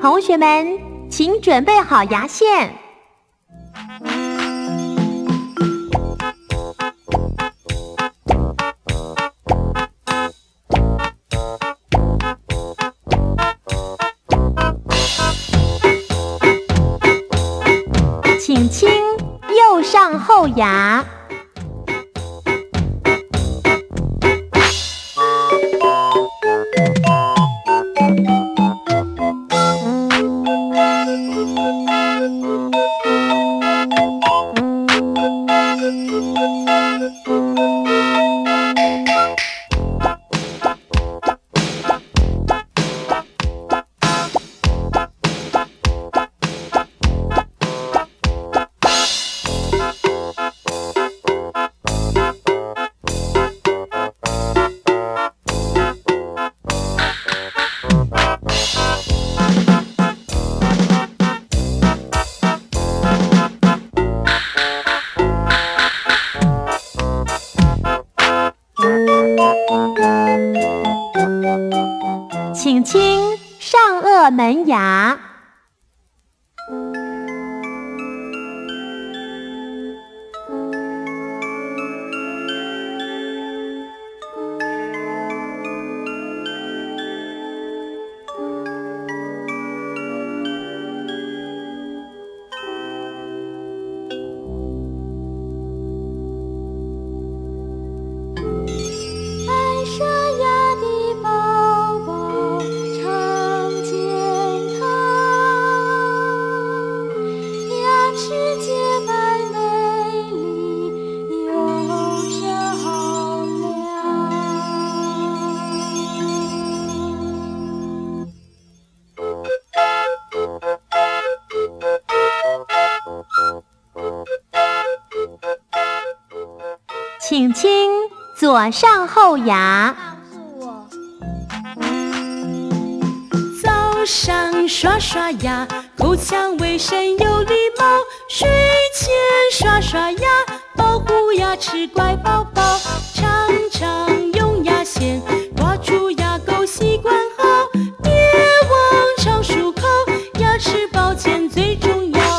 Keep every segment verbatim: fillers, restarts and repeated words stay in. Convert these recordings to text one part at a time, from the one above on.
同学们，请准备好牙线。请清右上后牙。请清上颚门牙。请清左上后牙。 早上刷刷牙，口腔卫生有礼貌；睡前刷刷牙，保护牙齿乖宝宝。常常用牙线刮出牙垢，习惯好，别忘常漱口，牙齿保健最重要。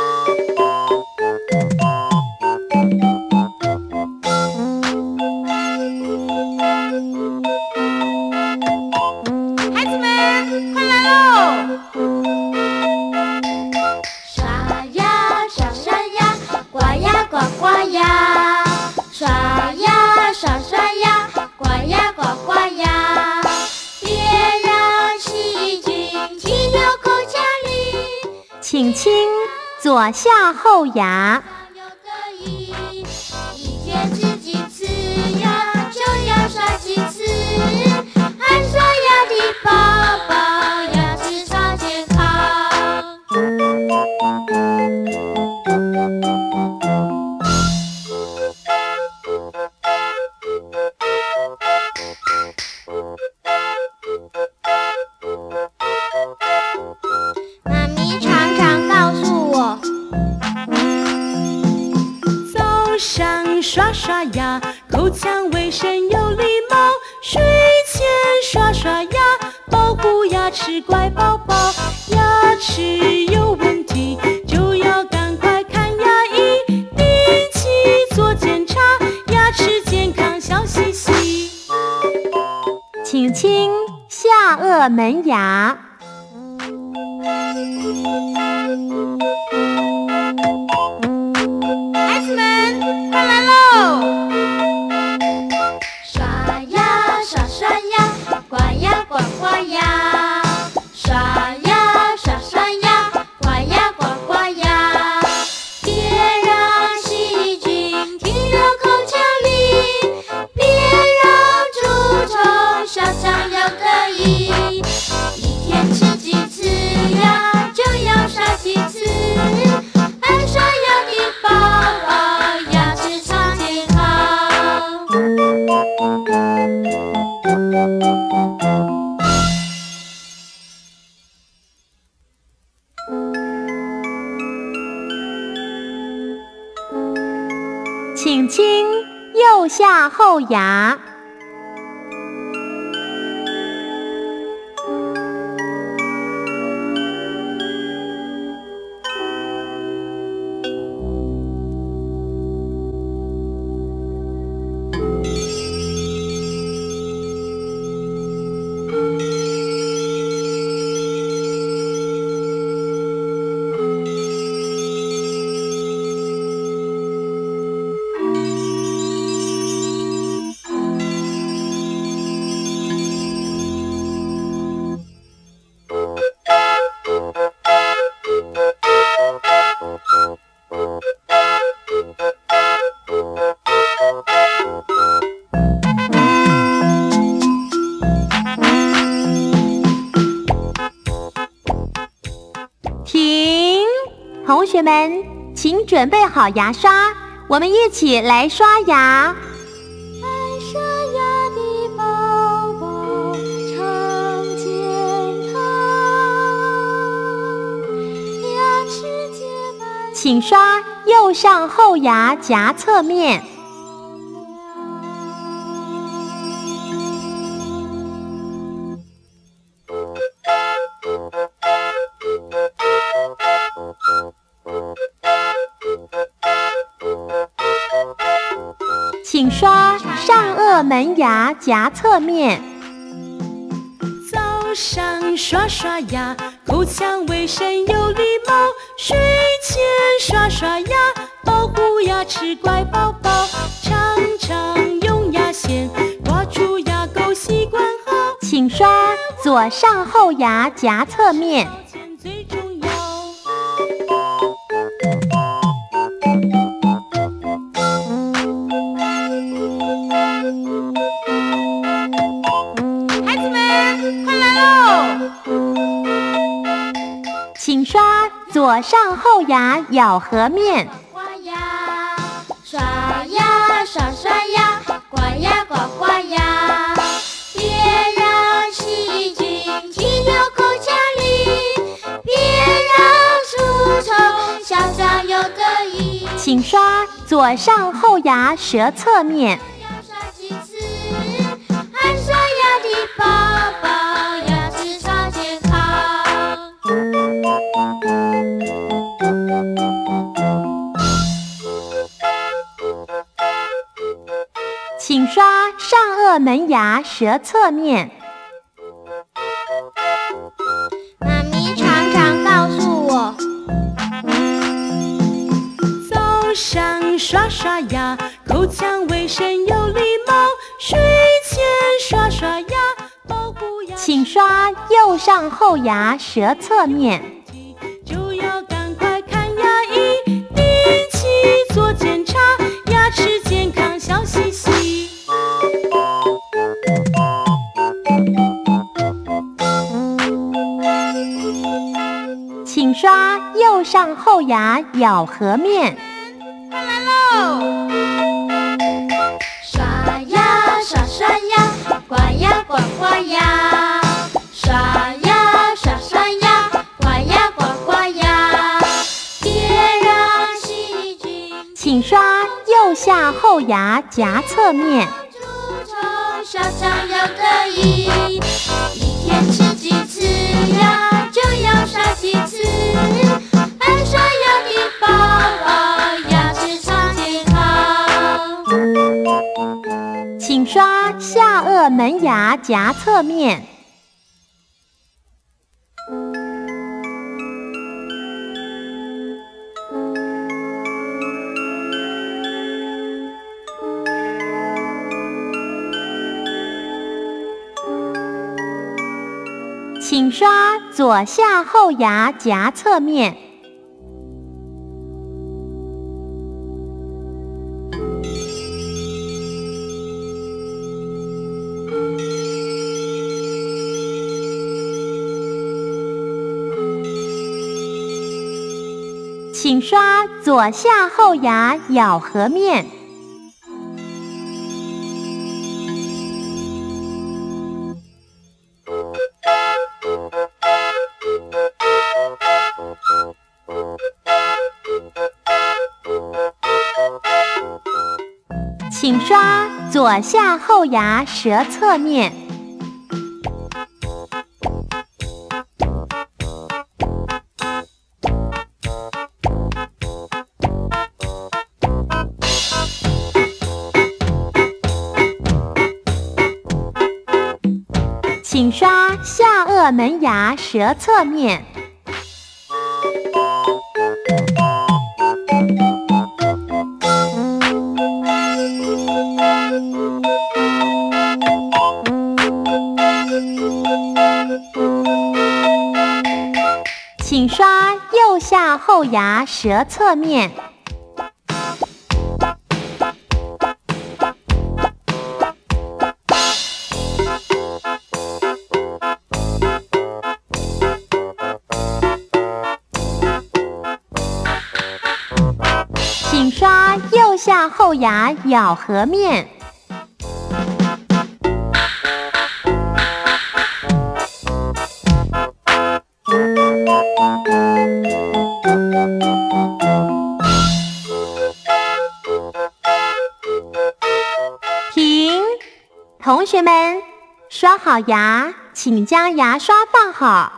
请清左下后牙。 一天吃几次牙，就要刷几次。爱刷牙的宝宝，牙齿超健康。妈咪常常告诉我， 早上刷刷牙，口腔卫生有礼貌；睡前刷刷牙，保护牙齿乖宝宝。牙齿有问题就要赶快看牙医，定期做检查，牙齿健康笑嘻嘻。 请清下颚门牙。 孩子们，快来喽！ 刷牙刷刷牙，刮牙刮刮牙。刷牙刷刷牙，刮牙刮刮牙。别让细菌停留口腔里，别让蛀虫小肠又可以。一天吃几次牙，就要刷几次。爱刷牙的宝宝，牙齿超健康。 请清右下后牙。 同学们，请准备好牙刷，我们一起来刷牙。 爱刷牙的宝宝常健康，牙齿洁白。 请刷右上后牙夹侧面。请刷上颚门牙夹侧面。 早上刷刷牙，口腔卫生有礼貌；睡前刷刷牙，保护牙齿乖宝宝。常常用牙线刮出牙垢，习惯好。 请刷左上后牙夹侧面。 最重要。 请刷左上后牙咬合面。 刮牙，刷牙，刷刷牙，刮牙刮刮牙，别让细菌停留口腔里，别让蛀虫小小又得意。 请刷左上后牙舌侧面。 要刷几次？爱刷牙的宝宝牙齿超健康。 请刷上颚门牙舌侧面。 妈咪常常告诉我， 早上刷刷牙，口腔卫生有礼貌；睡前刷刷牙，保护牙齿。 请刷右上后牙舌侧面。 就要赶快看牙医，定期做检查，牙齿健康笑嘻嘻。 请刷右上后牙咬合面。 快来喽！ 刷牙，刷刷牙，刮牙刮刮牙，刷牙，刷刷牙，刮牙刮刮牙，别让细菌。 请刷右下后牙夹侧面。 蛀虫小小又得意，一天吃几次牙就要刷几次。爱刷牙的宝宝牙齿超健康。 请刷下颚门牙夹侧面。请刷左下后牙夹侧面。请刷左下后牙咬合面。请刷左下后牙舌侧面。请刷下颚门牙舌侧面。请刷右下后牙舌侧面。 下后牙咬合面。停！同学们，刷好牙，请将牙刷放好。